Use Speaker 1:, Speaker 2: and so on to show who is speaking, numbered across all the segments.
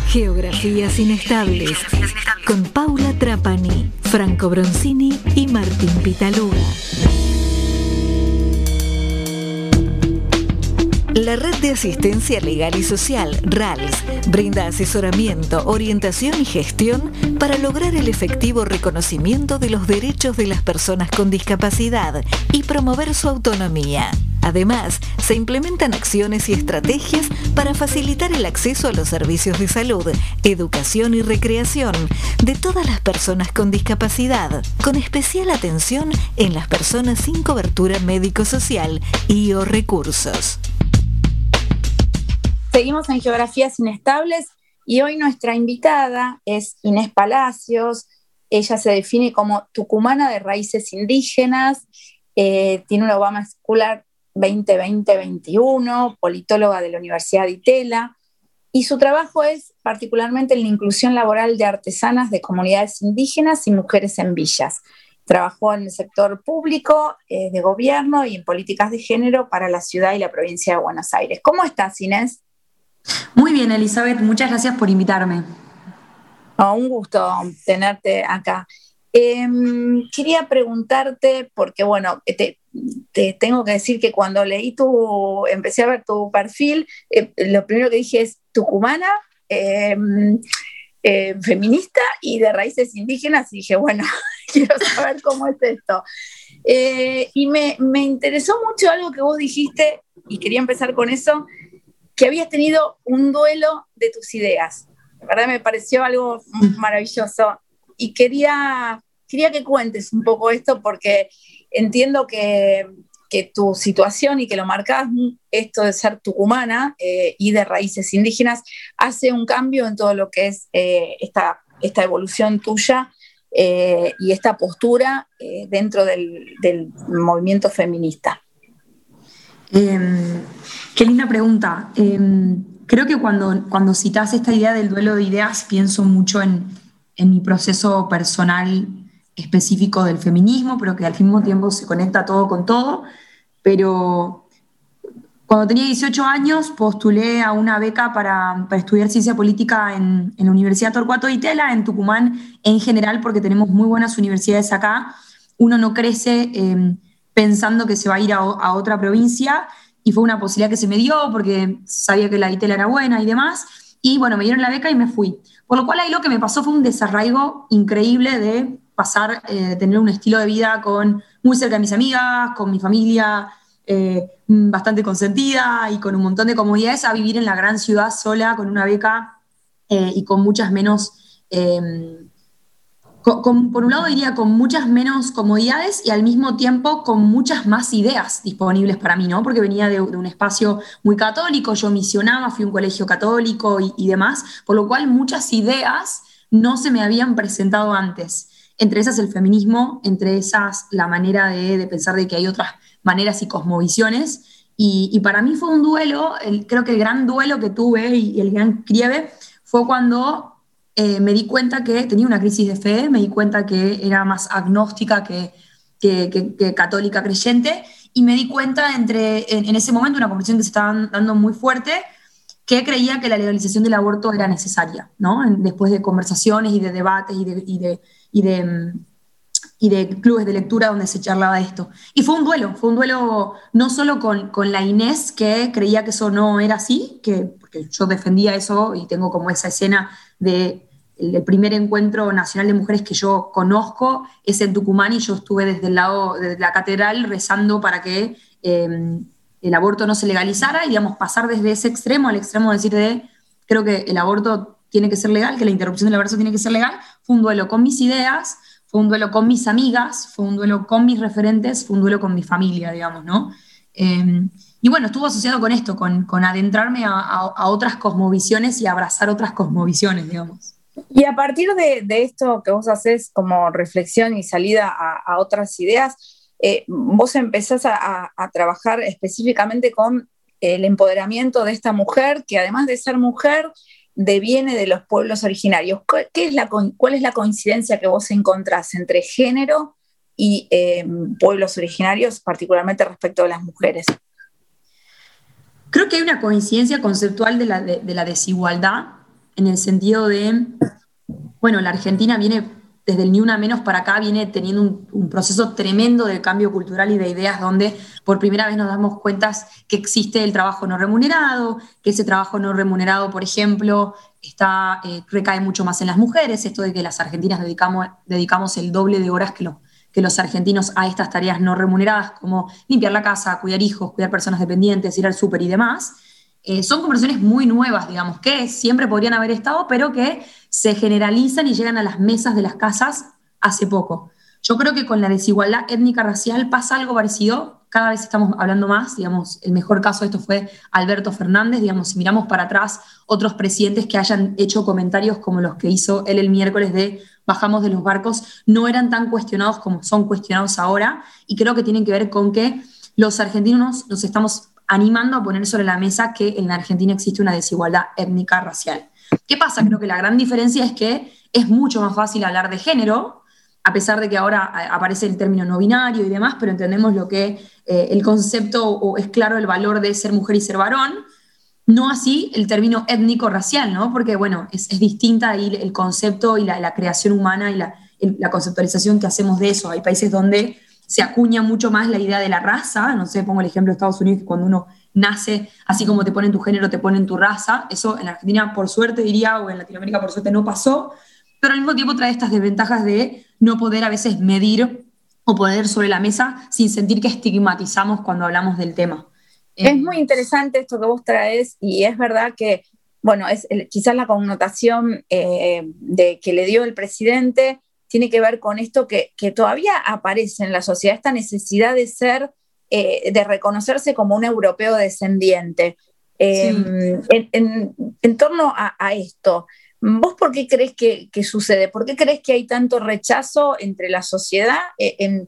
Speaker 1: Geografías Inestables, con Paula Trapani, Franco Bronzini y Martín Pitaluga. La Red de Asistencia Legal y Social, RALS, brinda asesoramiento, orientación y gestión para lograr el efectivo reconocimiento de los derechos de las personas con discapacidad y promover su autonomía. Además, se implementan acciones y estrategias para facilitar el acceso a los servicios de salud, educación y recreación de todas las personas con discapacidad, con especial atención en las personas sin cobertura médico-social y o recursos.
Speaker 2: Seguimos en Geografías Inestables y hoy nuestra invitada es Inés Palacios. Ella se define como tucumana de raíces indígenas, tiene una Obama Scholar 2020-21, politóloga de la Universidad de Itela, y su trabajo es particularmente en la inclusión laboral de artesanas de comunidades indígenas y mujeres en villas. Trabajó en el sector público, de gobierno y en políticas de género para la ciudad y la provincia de Buenos Aires. ¿Cómo estás, Inés?
Speaker 3: Muy bien, Elizabeth, muchas gracias por invitarme.
Speaker 2: Un gusto tenerte acá. Quería preguntarte, porque bueno, te tengo que decir que cuando empecé a ver tu perfil, lo primero que dije es tucumana, feminista y de raíces indígenas, y dije, bueno, quiero saber cómo es esto. Y me interesó mucho algo que vos dijiste, y quería empezar con eso, que habías tenido un duelo de tus ideas. La verdad me pareció algo maravilloso y quería que cuentes un poco esto, porque entiendo que tu situación y que lo marcás, esto de ser tucumana y de raíces indígenas, hace un cambio en todo lo que es esta evolución tuya y esta postura dentro del movimiento feminista.
Speaker 3: Qué linda pregunta. Creo que cuando citas esta idea del duelo de ideas, pienso mucho en mi proceso personal específico del feminismo, pero que al mismo tiempo se conecta todo con todo. Pero cuando tenía 18 años postulé a una beca para estudiar ciencia política en la Universidad Torcuato Di Tella, en Tucumán en general, porque tenemos muy buenas universidades acá. Uno no crece pensando que se va a ir a otra provincia, y fue una posibilidad que se me dio porque sabía que la ITELA era buena y demás, y bueno, me dieron la beca y me fui. Por lo cual ahí lo que me pasó fue un desarraigo increíble de pasar, tener un estilo de vida muy cerca de mis amigas, con mi familia, bastante consentida y con un montón de comodidades, a vivir en la gran ciudad sola, con una beca y con muchas menos... por un lado diría con muchas menos comodidades y al mismo tiempo con muchas más ideas disponibles para mí, ¿no? Porque venía de un espacio muy católico, yo misionaba, fui a un colegio católico y demás, por lo cual muchas ideas no se me habían presentado antes. Entre esas el feminismo, entre esas la manera de pensar de que hay otras maneras y cosmovisiones. Y para mí fue un duelo, creo que el gran duelo que tuve y el gran quiebre fue cuando... me di cuenta que tenía una crisis de fe, me di cuenta que era más agnóstica que católica creyente, y me di cuenta en ese momento, una conversación que se estaba dando muy fuerte, que creía que la legalización del aborto era necesaria, ¿no? Después de conversaciones y de debates y de clubes de lectura donde se charlaba de esto. Y fue un duelo no solo con la Inés, que creía que eso no era así, porque yo defendía eso y tengo como esa escena del primer encuentro nacional de mujeres que yo conozco, es en Tucumán, y yo estuve desde el lado de la catedral rezando para que el aborto no se legalizara, y digamos, pasar desde ese extremo al extremo de decir creo que el aborto tiene que ser legal, que la interrupción del embarazo tiene que ser legal. Fue un duelo con mis ideas, fue un duelo con mis amigas, fue un duelo con mis referentes, fue un duelo con mi familia, digamos, ¿no? Y bueno, estuvo asociado con esto, con adentrarme a otras cosmovisiones y abrazar otras cosmovisiones, digamos.
Speaker 2: Y a partir de esto que vos hacés como reflexión y salida a otras ideas, vos empezás a trabajar específicamente con el empoderamiento de esta mujer, que además de ser mujer, deviene de los pueblos originarios. ¿Cuál es la coincidencia que vos encontrás entre género y pueblos originarios, particularmente respecto de las mujeres?
Speaker 3: Creo que hay una coincidencia conceptual de la desigualdad en el sentido de, bueno, la Argentina viene, desde el Ni Una Menos para acá, viene teniendo un proceso tremendo de cambio cultural y de ideas donde por primera vez nos damos cuenta que existe el trabajo no remunerado, que ese trabajo no remunerado, por ejemplo, recae mucho más en las mujeres, esto de que las argentinas dedicamos el doble de horas que los argentinos a estas tareas no remuneradas, como limpiar la casa, cuidar hijos, cuidar personas dependientes, ir al súper y demás. Son conversaciones muy nuevas, digamos, que siempre podrían haber estado, pero que se generalizan y llegan a las mesas de las casas hace poco. Yo creo que con la desigualdad étnica-racial pasa algo parecido, cada vez estamos hablando más, digamos, el mejor caso de esto fue Alberto Fernández, digamos, si miramos para atrás, otros presidentes que hayan hecho comentarios como los que hizo él el miércoles de bajamos de los barcos, no eran tan cuestionados como son cuestionados ahora, y creo que tienen que ver con que los argentinos nos estamos animando a poner sobre la mesa que en la Argentina existe una desigualdad étnica racial. ¿Qué pasa? Creo que la gran diferencia es que es mucho más fácil hablar de género, a pesar de que ahora aparece el término no binario y demás, pero entendemos lo que el concepto, o es claro el valor de ser mujer y ser varón, no así el término étnico-racial, ¿no? Porque, bueno, es distinta ahí el concepto y la creación humana y la conceptualización que hacemos de eso. Hay países donde se acuña mucho más la idea de la raza, no sé, pongo el ejemplo de Estados Unidos, que cuando uno nace, así como te ponen tu género, te ponen tu raza, eso en la Argentina por suerte diría, o en Latinoamérica por suerte no pasó, pero al mismo tiempo trae estas desventajas de no poder a veces medir o poner sobre la mesa sin sentir que estigmatizamos cuando hablamos del tema.
Speaker 2: Es muy interesante esto que vos traes, y es verdad que, bueno, quizás la connotación de que le dio el presidente tiene que ver con esto que todavía aparece en la sociedad, esta necesidad de ser, de reconocerse como un europeo descendiente. Sí. En torno a esto, ¿vos por qué crees que sucede? ¿Por qué crees que hay tanto rechazo entre la sociedad en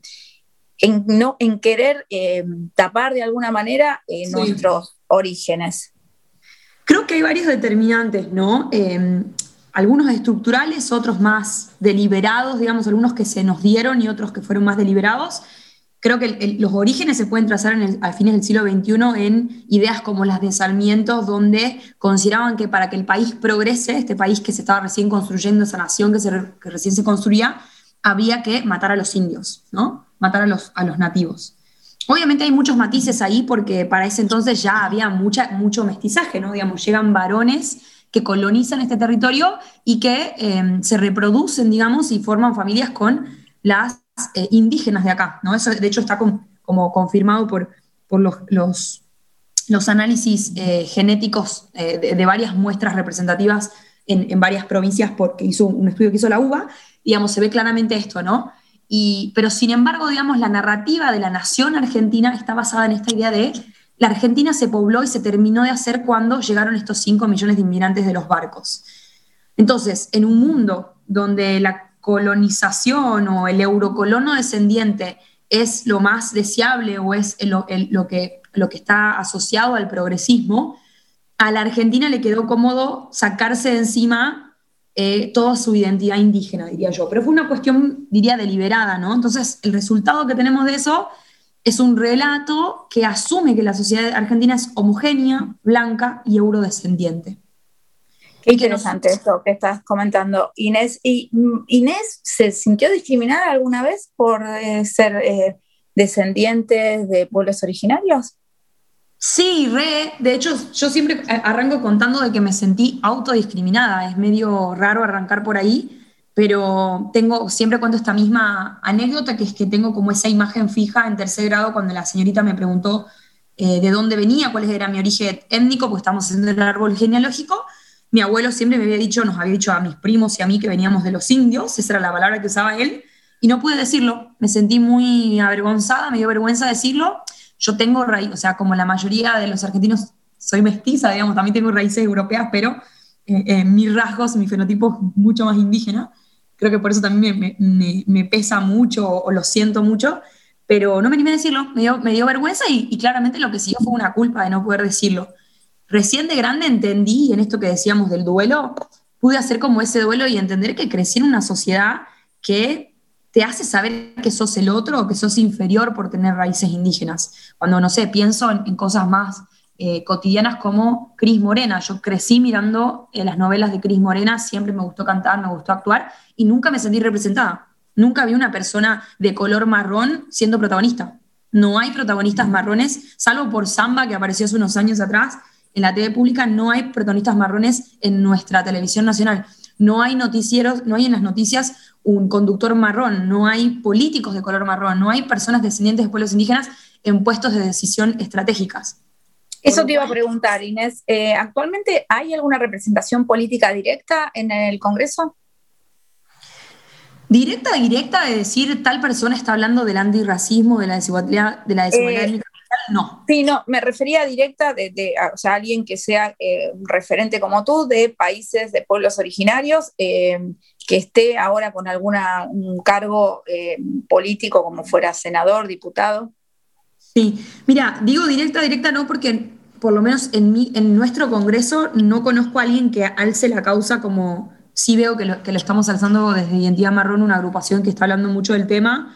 Speaker 2: querer tapar de alguna manera nuestros orígenes?
Speaker 3: Creo que hay varios determinantes, ¿no? Algunos estructurales, otros más deliberados, digamos, algunos que se nos dieron y otros que fueron más deliberados. Creo que los orígenes se pueden trazar a fines del siglo XXI en ideas como las de Sarmiento, donde consideraban que para que el país progrese, este país que se estaba recién construyendo, esa nación que recién se construía, había que matar a los indios, ¿no? Matar a los nativos. Obviamente hay muchos matices ahí porque para ese entonces ya había mucho mestizaje, ¿no? Digamos, llegan varones que colonizan este territorio y que se reproducen, digamos, y forman familias con las indígenas de acá, ¿no? Eso, de hecho, está como confirmado por los análisis genéticos de varias muestras representativas en varias provincias, porque hizo un estudio que hizo la UBA, digamos, se ve claramente esto, ¿no? Pero sin embargo, digamos, la narrativa de la nación argentina está basada en esta idea de la Argentina se pobló y se terminó de hacer cuando llegaron estos 5 millones de inmigrantes de los barcos. Entonces, en un mundo donde la colonización o el eurocolono descendiente es lo más deseable o es lo que está asociado al progresismo, a la Argentina le quedó cómodo sacarse de encima toda su identidad indígena, diría yo. Pero fue una cuestión, diría, deliberada, ¿no? Entonces, el resultado que tenemos de eso es un relato que asume que la sociedad argentina es homogénea, blanca y eurodescendiente.
Speaker 2: Qué interesante esto que estás comentando, Inés. ¿Y Inés se sintió discriminada alguna vez por ser descendiente de pueblos originarios?
Speaker 3: Sí, de hecho, yo siempre arranco contando de que me sentí autodiscriminada. Es medio raro arrancar por ahí, pero siempre cuento esta misma anécdota, que es que tengo como esa imagen fija en tercer grado cuando la señorita me preguntó de dónde venía, cuál era mi origen étnico, porque estamos haciendo el árbol genealógico. Mi abuelo siempre nos había dicho a mis primos y a mí que veníamos de los indios, esa era la palabra que usaba él, y no pude decirlo. Me sentí muy avergonzada, me dio vergüenza decirlo. Yo tengo raíz, o sea, como la mayoría de los argentinos, soy mestiza, digamos, también tengo raíces europeas, pero mis rasgos, mi fenotipo es mucho más indígena. Creo que por eso también me pesa mucho o lo siento mucho, pero no me animé a decirlo, me dio vergüenza y claramente lo que siguió fue una culpa de no poder decirlo. Recién de grande entendí, en esto que decíamos del duelo, pude hacer como ese duelo y entender que crecí en una sociedad que te hace saber que sos el otro o que sos inferior por tener raíces indígenas. Cuando, no sé, pienso en cosas más cotidianas como Cris Morena. Yo crecí mirando las novelas de Cris Morena, siempre me gustó cantar, me gustó actuar, y nunca me sentí representada. Nunca vi una persona de color marrón siendo protagonista. No hay protagonistas marrones, salvo por Samba, que apareció hace unos años atrás en la TV pública. No hay protagonistas marrones en nuestra televisión nacional. No hay noticieros, no hay en las noticias un conductor marrón, no hay políticos de color marrón, no hay personas descendientes de pueblos indígenas en puestos de decisión estratégicas.
Speaker 2: Eso te iba a preguntar, Inés. ¿Actualmente hay alguna representación política directa en el Congreso?
Speaker 3: Directa de decir tal persona está hablando del antirracismo, de la desigualdad étnica, no.
Speaker 2: Sí, no, me refería directa o sea, alguien que sea referente como tú de países, de pueblos originarios, que esté ahora con un cargo político, como fuera senador, diputado.
Speaker 3: Sí, mira, digo directa no, porque por lo menos en nuestro Congreso no conozco a alguien que alce la causa como... Sí veo que lo estamos alzando desde Identidad Marrón, una agrupación que está hablando mucho del tema,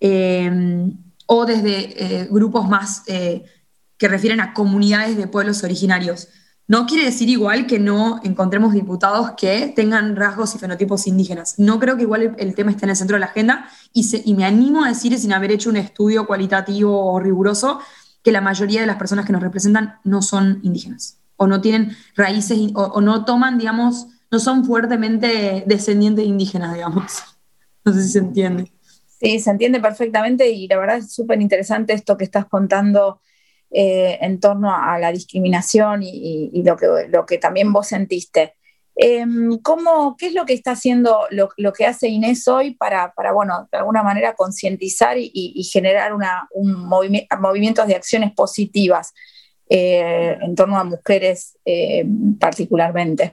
Speaker 3: o desde grupos más que refieren a comunidades de pueblos originarios. No quiere decir igual que no encontremos diputados que tengan rasgos y fenotipos indígenas. No creo que igual el tema esté en el centro de la agenda, y me animo a decir, sin haber hecho un estudio cualitativo o riguroso, que la mayoría de las personas que nos representan no son indígenas, o no tienen raíces, o no toman, digamos... no son fuertemente descendientes indígenas, digamos. No sé si se entiende.
Speaker 2: Sí, se entiende perfectamente, y la verdad es súper interesante esto que estás contando en torno a la discriminación y lo que también vos sentiste. ¿Qué es lo que está haciendo, lo que hace Inés hoy para bueno, de alguna manera concientizar y generar movimientos de acciones positivas en torno a mujeres particularmente?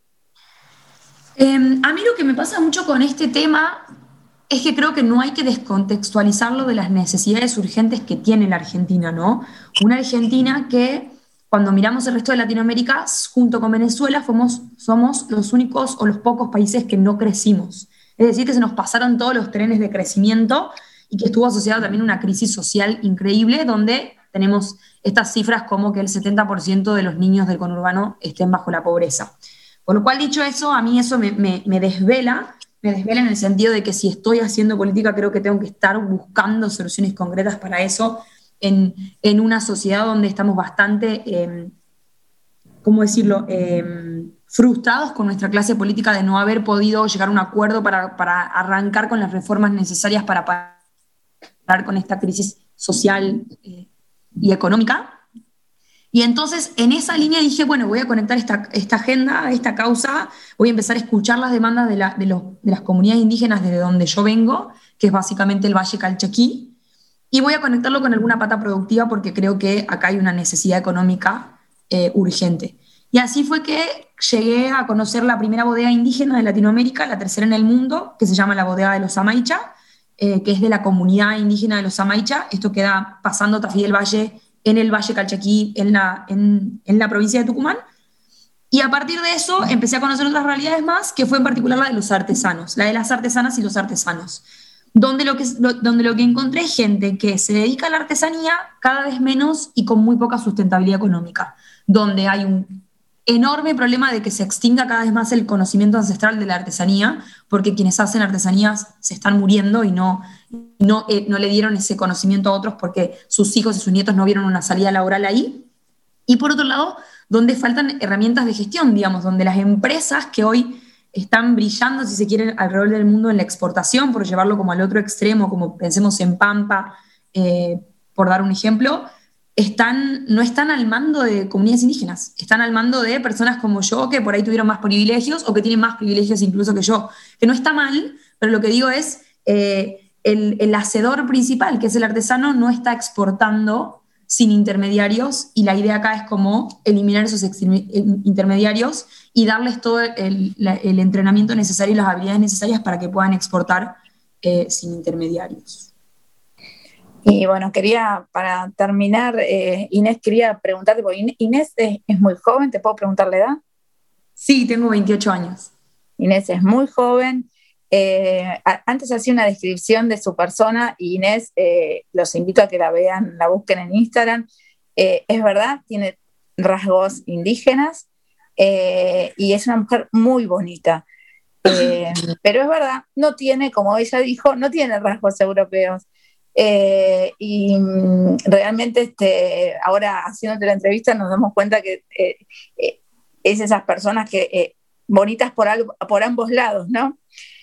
Speaker 3: A mí lo que me pasa mucho con este tema es que creo que no hay que descontextualizarlo de las necesidades urgentes que tiene la Argentina, ¿no? Una Argentina que, cuando miramos el resto de Latinoamérica, junto con Venezuela, somos los únicos o los pocos países que no crecimos. Es decir, que se nos pasaron todos los trenes de crecimiento, y que estuvo asociado también a una crisis social increíble, donde tenemos estas cifras como que el 70% de los niños del conurbano estén bajo la pobreza. Por lo cual, dicho eso, a mí eso me desvela en el sentido de que si estoy haciendo política, creo que tengo que estar buscando soluciones concretas para eso en una sociedad donde estamos bastante, ¿cómo decirlo?, frustrados con nuestra clase política de no haber podido llegar a un acuerdo para arrancar con las reformas necesarias para parar con esta crisis social y económica. Y entonces, en esa línea dije, bueno, voy a conectar esta agenda, esta causa, voy a empezar a escuchar las demandas de las comunidades indígenas desde donde yo vengo, que es básicamente el Valle Calchaquí, y voy a conectarlo con alguna pata productiva, porque creo que acá hay una necesidad económica urgente. Y así fue que llegué a conocer la primera bodega indígena de Latinoamérica, la tercera en el mundo, que se llama la Bodega de los Amaicha, que es de la comunidad indígena de los Amaicha. Esto queda pasando Tafí del Valle, en el Valle Calchaquí, en la provincia de Tucumán. Y a partir de eso empecé a conocer otras realidades más, que fue en particular la de los artesanos, la de las artesanas y los artesanos, donde lo que encontré es gente que se dedica a la artesanía cada vez menos y con muy poca sustentabilidad económica, donde hay un enorme problema de que se extinga cada vez más el conocimiento ancestral de la artesanía, porque quienes hacen artesanías se están muriendo y no le dieron ese conocimiento a otros porque sus hijos y sus nietos no vieron una salida laboral ahí. Y por otro lado, donde faltan herramientas de gestión, digamos, donde las empresas que hoy están brillando, si se quiere, alrededor del mundo en la exportación, por llevarlo como al otro extremo, como pensemos en Pampa, por dar un ejemplo, no están al mando de comunidades indígenas, están al mando de personas como yo, que por ahí tuvieron más privilegios o que tienen más privilegios incluso que yo, que no está mal, pero lo que digo es, el hacedor principal, que es el artesano, no está exportando sin intermediarios, y la idea acá es como eliminar esos intermediarios y darles todo el entrenamiento necesario y las habilidades necesarias para que puedan exportar sin intermediarios.
Speaker 2: Y bueno, para terminar, Inés, quería preguntarte, porque Inés es muy joven, ¿te puedo preguntar la edad?
Speaker 3: Sí, tengo 28 años.
Speaker 2: Inés es muy joven. Antes hacía una descripción de su persona, y Inés, los invito a que la vean, la busquen en Instagram. Es verdad, tiene rasgos indígenas, y es una mujer muy bonita. Pero es verdad, no tiene, como ella dijo, no tiene rasgos europeos. Y realmente ahora haciéndote la entrevista nos damos cuenta que es esas personas que bonitas por ambos lados, ¿no?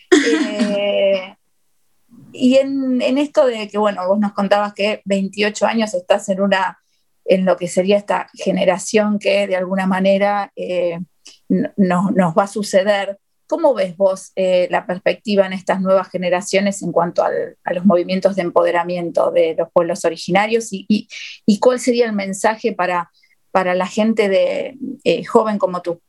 Speaker 2: Y en esto de que, bueno, vos nos contabas que 28 años estás en lo que sería esta generación que de alguna manera nos va a suceder. ¿Cómo ves vos la perspectiva en estas nuevas generaciones en cuanto a los movimientos de empoderamiento de los pueblos originarios y cuál sería el mensaje para la gente joven como tú?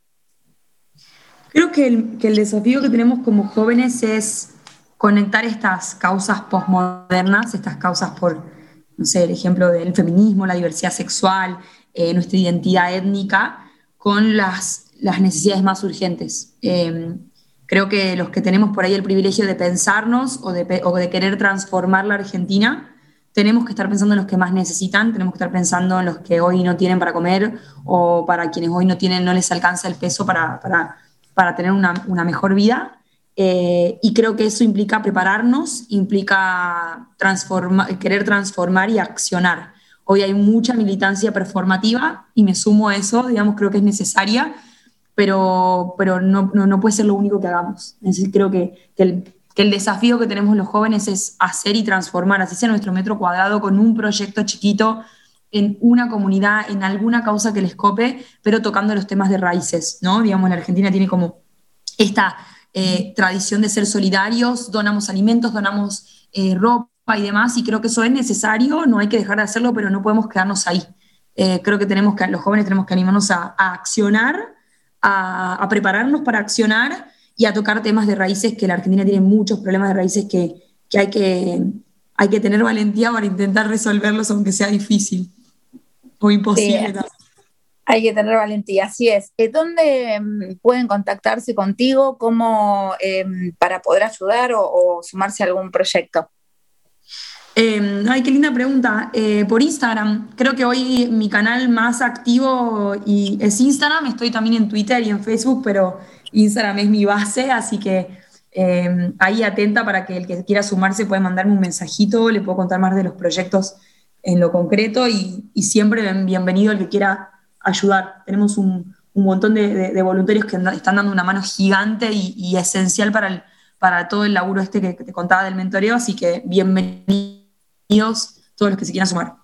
Speaker 3: Creo que el desafío que tenemos como jóvenes es conectar estas causas posmodernas, estas causas por, no sé, el ejemplo del feminismo, la diversidad sexual, nuestra identidad étnica, con las necesidades más urgentes. Creo que los que tenemos por ahí el privilegio de pensarnos o de querer transformar la Argentina, tenemos que estar pensando en los que más necesitan, tenemos que estar pensando en los que hoy no tienen para comer o para quienes hoy no les alcanza el peso para tener una mejor vida. Y creo que eso implica prepararnos, implica querer transformar y accionar. Hoy hay mucha militancia performativa y me sumo a eso, digamos, creo que es necesaria, pero no puede ser lo único que hagamos. Es decir, creo que el desafío que tenemos los jóvenes es hacer y transformar, así sea nuestro metro cuadrado, con un proyecto chiquito, en una comunidad, en alguna causa que les cope, pero tocando los temas de raíces, ¿no? Digamos, la Argentina tiene como esta tradición de ser solidarios, donamos alimentos, donamos ropa y demás, y creo que eso es necesario, no hay que dejar de hacerlo, pero no podemos quedarnos ahí. Creo que los jóvenes tenemos que animarnos a accionar, a prepararnos para accionar y a tocar temas de raíces, que la Argentina tiene muchos problemas de raíces que hay que tener valentía para intentar resolverlos, aunque sea difícil o imposible.
Speaker 2: Sí, hay que tener valentía, así es. ¿Dónde pueden contactarse contigo para poder ayudar o sumarse a algún proyecto?
Speaker 3: Ay, qué linda pregunta. Por Instagram. Creo que hoy mi canal más activo es Instagram. Estoy también en Twitter y en Facebook, pero Instagram es mi base, así que ahí atenta para que el que quiera sumarse puede mandarme un mensajito, le puedo contar más de los proyectos en lo concreto y siempre bienvenido el que quiera ayudar. Tenemos un montón de voluntarios que están dando una mano gigante y esencial para todo el laburo que te contaba del mentoreo, así que bienvenidos todos los que se quieran sumar.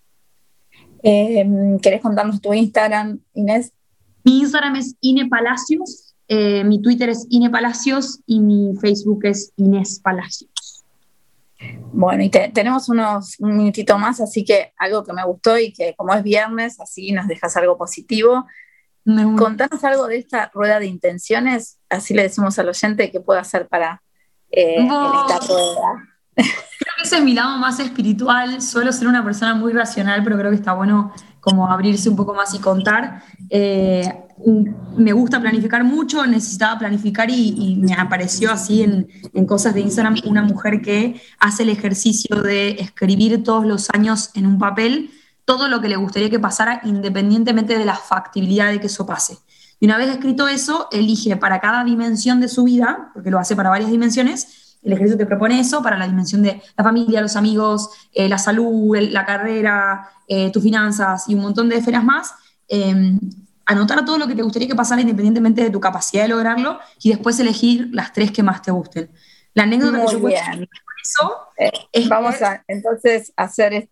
Speaker 2: ¿Querés contarnos tu Instagram, Inés?
Speaker 3: Mi Instagram es Ine Palacios, mi Twitter es Ine Palacios y mi Facebook es Inés Palacios.
Speaker 2: Bueno, y tenemos un minutito más, así que algo que me gustó y que como es viernes, así nos dejas algo positivo. Contanos algo de esta rueda de intenciones, así le decimos al oyente qué puede hacer para en esta rueda.
Speaker 3: Creo que ese es mi lado más espiritual. Suelo ser una persona muy racional, pero creo que está bueno como abrirse un poco más y contar. Me gusta planificar mucho, necesitaba planificar y me apareció así en cosas de Instagram una mujer que hace el ejercicio de escribir todos los años en un papel todo lo que le gustaría que pasara independientemente de la factibilidad de que eso pase. Y una vez escrito eso, elige para cada dimensión de su vida, porque lo hace para varias dimensiones, el ejercicio te propone eso para la dimensión de la familia, los amigos, la salud, la carrera, tus finanzas y un montón de esferas más. Anotar todo lo que te gustaría que pasara independientemente de tu capacidad de lograrlo y después elegir las 3 que más te gusten. La anécdota
Speaker 2: muy
Speaker 3: que yo
Speaker 2: bien.
Speaker 3: cuento con eso es
Speaker 2: vamos a entonces hacer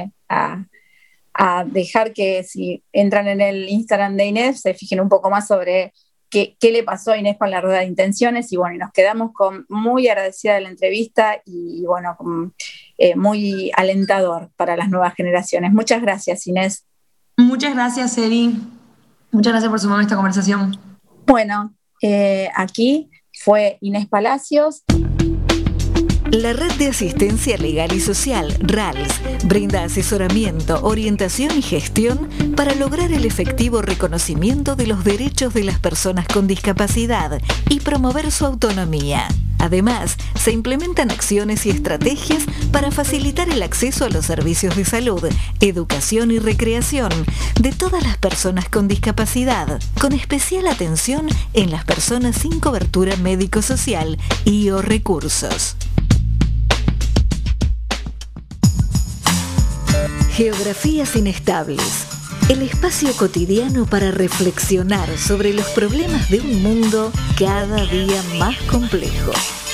Speaker 2: a dejar que si entran en el Instagram de Inés se fijen un poco más sobre qué le pasó a Inés con la rueda de intenciones y bueno, y nos quedamos muy agradecida de la entrevista y bueno, muy alentador para las nuevas generaciones. Muchas gracias, Inés.
Speaker 3: Muchas gracias, Eri. Muchas gracias por sumarme a esta conversación.
Speaker 2: Bueno, aquí fue Inés Palacios.
Speaker 1: La Red de Asistencia Legal y Social, RALS, brinda asesoramiento, orientación y gestión para lograr el efectivo reconocimiento de los derechos de las personas con discapacidad y promover su autonomía. Además, se implementan acciones y estrategias para facilitar el acceso a los servicios de salud, educación y recreación de todas las personas con discapacidad, con especial atención en las personas sin cobertura médico-social y o recursos. Geografías inestables. El espacio cotidiano para reflexionar sobre los problemas de un mundo cada día más complejo.